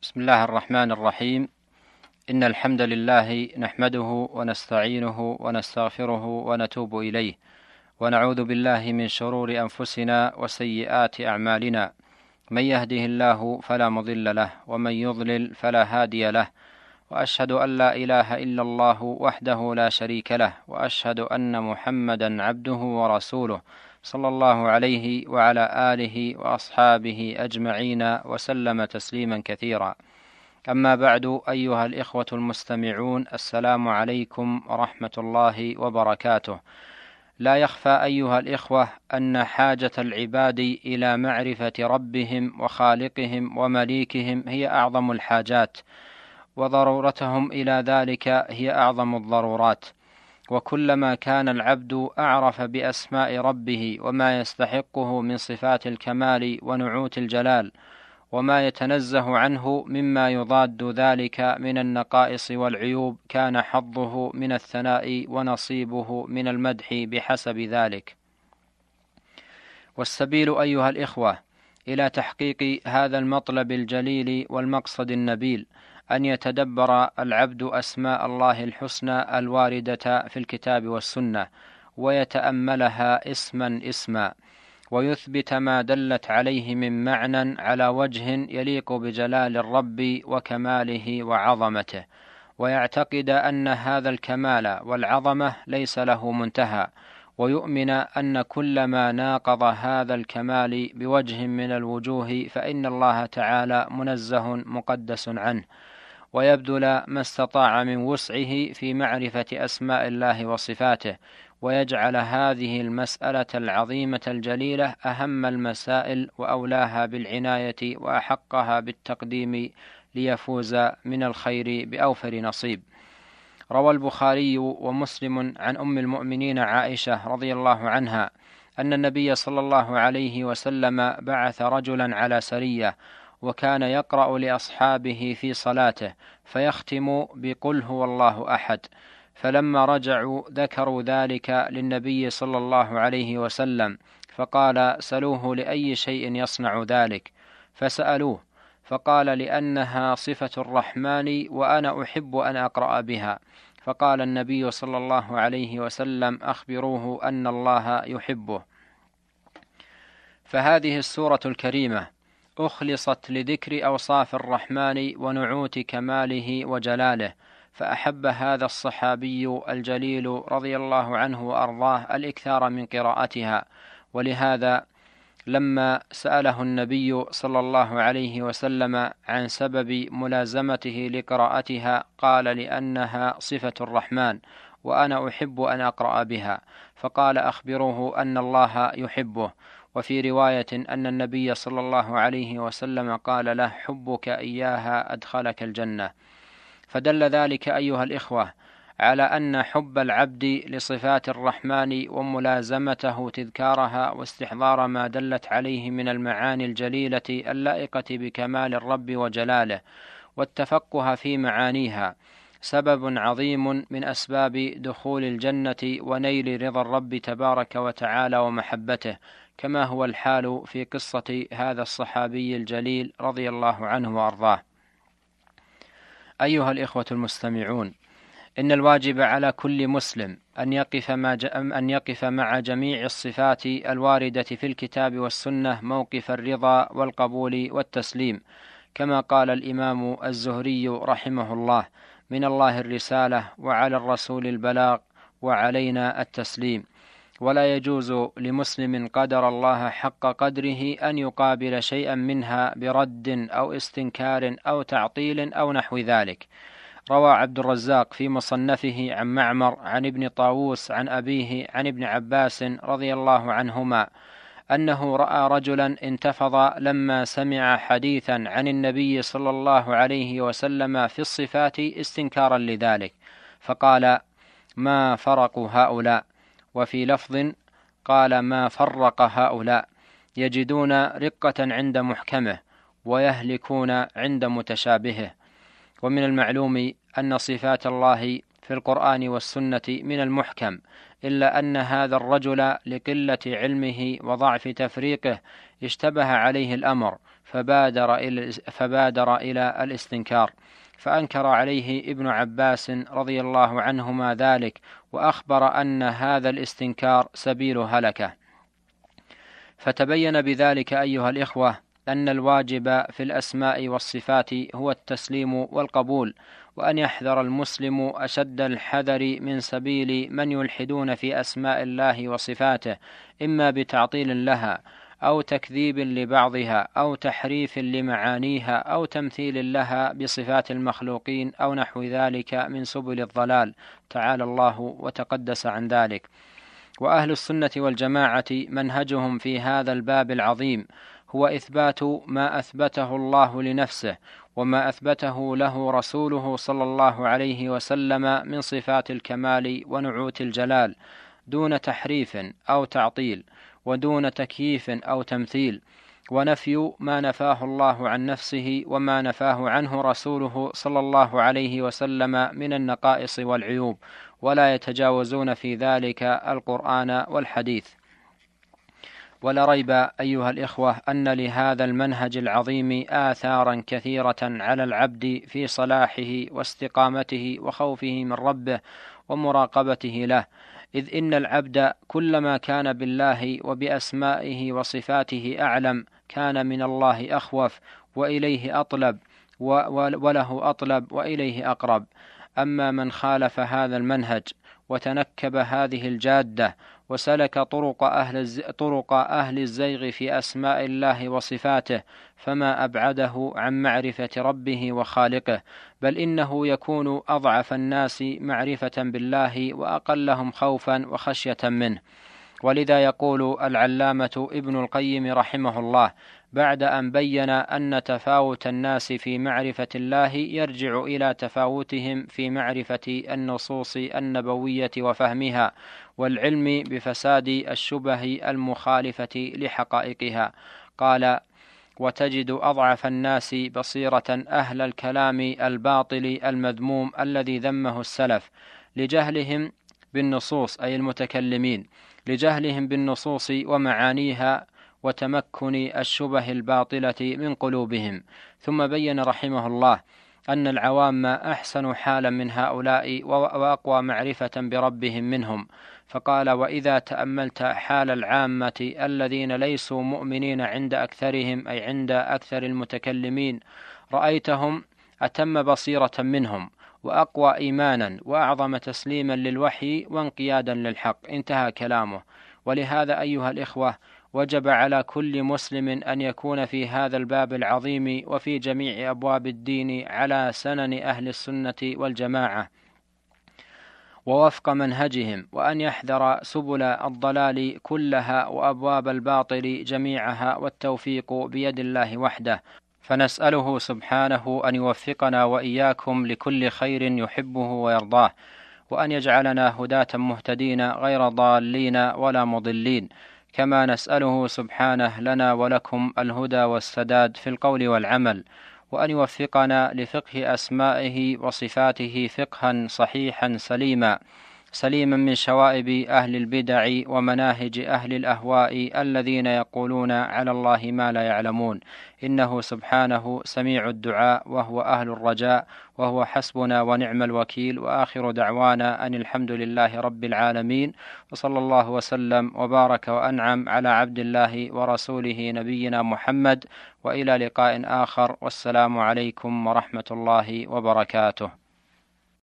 بسم الله الرحمن الرحيم. إن الحمد لله نحمده ونستعينه ونستغفره ونتوب إليه، ونعوذ بالله من شرور أنفسنا وسيئات أعمالنا، من يهده الله فلا مضل له، ومن يضلل فلا هادي له، وأشهد أن لا إله إلا الله وحده لا شريك له، وأشهد أن محمدا عبده ورسوله صلى الله عليه وعلى آله وأصحابه أجمعين وسلم تسليما كثيرا. أما بعد، أيها الإخوة المستمعون، السلام عليكم ورحمة الله وبركاته. لا يخفى أيها الإخوة أن حاجة العباد إلى معرفة ربهم وخالقهم ومليكهم هي أعظم الحاجات، وضرورتهم إلى ذلك هي أعظم الضرورات. وكلما كان العبد أعرف بأسماء ربه وما يستحقه من صفات الكمال ونعوت الجلال، وما يتنزه عنه مما يضاد ذلك من النقائص والعيوب، كان حظه من الثناء ونصيبه من المدح بحسب ذلك. والسبيل أيها الإخوة إلى تحقيق هذا المطلب الجليل والمقصد النبيل أن يتدبر العبد أسماء الله الحسنى الواردة في الكتاب والسنة، ويتأملها اسما اسما، ويثبت ما دلت عليه من معنى على وجه يليق بجلال الرب وكماله وعظمته، ويعتقد أن هذا الكمال والعظمة ليس له منتهى، ويؤمن أن كل ما ناقض هذا الكمال بوجه من الوجوه فإن الله تعالى منزه مقدس عنه، ويبذل ما استطاع من وسعه في معرفة أسماء الله وصفاته، ويجعل هذه المسألة العظيمة الجليلة أهم المسائل وأولاها بالعناية وأحقها بالتقديم ليفوز من الخير بأوفر نصيب. روى البخاري ومسلم عن أم المؤمنين عائشة رضي الله عنها أن النبي صلى الله عليه وسلم بعث رجلا على سرية، وكان يقرأ لأصحابه في صلاته فيختم بقل هو الله أحد، فلما رجعوا ذكروا ذلك للنبي صلى الله عليه وسلم، فقال: سلوه لأي شيء يصنع ذلك؟ فسألوه فقال: لأنها صفة الرحمن وأنا أحب أن أقرأ بها. فقال النبي صلى الله عليه وسلم: أخبروه أن الله يحبه. فهذه السورة الكريمة أخلصت لذكر أوصاف الرحمن ونعوت كماله وجلاله، فأحب هذا الصحابي الجليل رضي الله عنه وأرضاه الإكثار من قراءتها، ولهذا لما سأله النبي صلى الله عليه وسلم عن سبب ملازمته لقراءتها قال: لأنها صفة الرحمن وأنا أحب أن أقرأ بها. فقال: أخبروه أن الله يحبه. وفي رواية أن النبي صلى الله عليه وسلم قال له: حبك إياها أدخلك الجنة. فدل ذلك أيها الإخوة على أن حب العبد لصفات الرحمن وملازمته تذكارها واستحضار ما دلت عليه من المعاني الجليلة اللائقة بكمال الرب وجلاله والتفقه في معانيها سبب عظيم من أسباب دخول الجنة ونيل رضا الرب تبارك وتعالى ومحبته، كما هو الحال في قصة هذا الصحابي الجليل رضي الله عنه وأرضاه. أيها الإخوة المستمعون، إن الواجب على كل مسلم أن يقف مع جميع الصفات الواردة في الكتاب والسنة موقف الرضا والقبول والتسليم، كما قال الإمام الزهري رحمه الله: من الله الرسالة، وعلى الرسول البلاغ، وعلينا التسليم. ولا يجوز لمسلم قدر الله حق قدره أن يقابل شيئا منها برد أو استنكار أو تعطيل أو نحو ذلك. روى عبد الرزاق في مصنفه عن معمر عن ابن طاووس عن أبيه عن ابن عباس رضي الله عنهما أنه رأى رجلا انتفض لما سمع حديثا عن النبي صلى الله عليه وسلم في الصفات استنكارا لذلك، فقال: ما فرق هؤلاء؟ وفي لفظ قال: ما فرق هؤلاء، يجدون رقة عند محكمه ويهلكون عند متشابهه. ومن المعلوم أن صفات الله في في القرآن والسنة من المحكم، إلا أن هذا الرجل لقلة علمه وضعف تفريقه اشتبه عليه الأمر فبادر إلى الاستنكار، فأنكر عليه ابن عباس رضي الله عنهما ذلك، وأخبر أن هذا الاستنكار سبيل هلكة. فتبين بذلك أيها الإخوة أن الواجب في الأسماء والصفات هو التسليم والقبول، وأن يحذر المسلم أشد الحذر من سبيل من يلحدون في أسماء الله وصفاته، إما بتعطيل لها أو تكذيب لبعضها أو تحريف لمعانيها أو تمثيل لها بصفات المخلوقين أو نحو ذلك من سبل الضلال، تعالى الله وتقدس عن ذلك. وأهل السنة والجماعة منهجهم في هذا الباب العظيم هو إثبات ما أثبته الله لنفسه وما أثبته له رسوله صلى الله عليه وسلم من صفات الكمال ونعوت الجلال، دون تحريف أو تعطيل، ودون تكييف أو تمثيل، ونفي ما نفاه الله عن نفسه وما نفاه عنه رسوله صلى الله عليه وسلم من النقائص والعيوب، ولا يتجاوزون في ذلك القرآن والحديث. ولا ريب أيها الإخوة أن لهذا المنهج العظيم آثارا كثيرة على العبد في صلاحه واستقامته وخوفه من ربه ومراقبته له، إذ إن العبد كلما كان بالله وبأسمائه وصفاته أعلم كان من الله أخوف وإليه أطلب وله أطلب وإليه أقرب. أما من خالف هذا المنهج وتنكب هذه الجادة وسلك طرق أهل الزيغ في أسماء الله وصفاته فما أبعده عن معرفة ربه وخالقه، بل إنه يكون أضعف الناس معرفة بالله وأقلهم خوفا وخشية منه. ولذا يقول العلامة ابن القيم رحمه الله بعد أن بين أن تفاوت الناس في معرفة الله يرجع إلى تفاوتهم في معرفة النصوص النبوية وفهمها والعلم بفساد الشبه المخالفة لحقائقها، قال: وتجد أضعف الناس بصيرة أهل الكلام الباطل المذموم الذي ذمه السلف لجهلهم بالنصوص، أي المتكلمين، لجهلهم بالنصوص ومعانيها وتمكن الشبه الباطلة من قلوبهم. ثم بين رحمه الله أن العوام أحسن حالا من هؤلاء وأقوى معرفة بربهم منهم، فقال: وإذا تأملت حال العامة الذين ليسوا مؤمنين عند أكثرهم، أي عند أكثر المتكلمين، رأيتهم أتم بصيرة منهم وأقوى إيمانا وأعظم تسليما للوحي وانقيادا للحق. انتهى كلامه. ولهذا أيها الإخوة وجب على كل مسلم أن يكون في هذا الباب العظيم وفي جميع أبواب الدين على سنن أهل السنة والجماعة ووفق منهجهم، وأن يحذر سبل الضلال كلها وأبواب الباطل جميعها، والتوفيق بيد الله وحده. فنسأله سبحانه أن يوفقنا وإياكم لكل خير يحبه ويرضاه، وأن يجعلنا هداة مهتدين غير ضالين ولا مضلين، كما نسأله سبحانه لنا ولكم الهدى والسداد في القول والعمل، وأن يوفقنا لفقه أسمائه وصفاته فقها صحيحا سليما من شوائب أهل البدع ومناهج أهل الأهواء الذين يقولون على الله ما لا يعلمون، إنه سبحانه سميع الدعاء وهو أهل الرجاء، وهو حسبنا ونعم الوكيل. وآخر دعوانا أن الحمد لله رب العالمين، وصلى الله وسلم وبارك وأنعم على عبد الله ورسوله نبينا محمد، وإلى لقاء آخر، والسلام عليكم ورحمة الله وبركاته.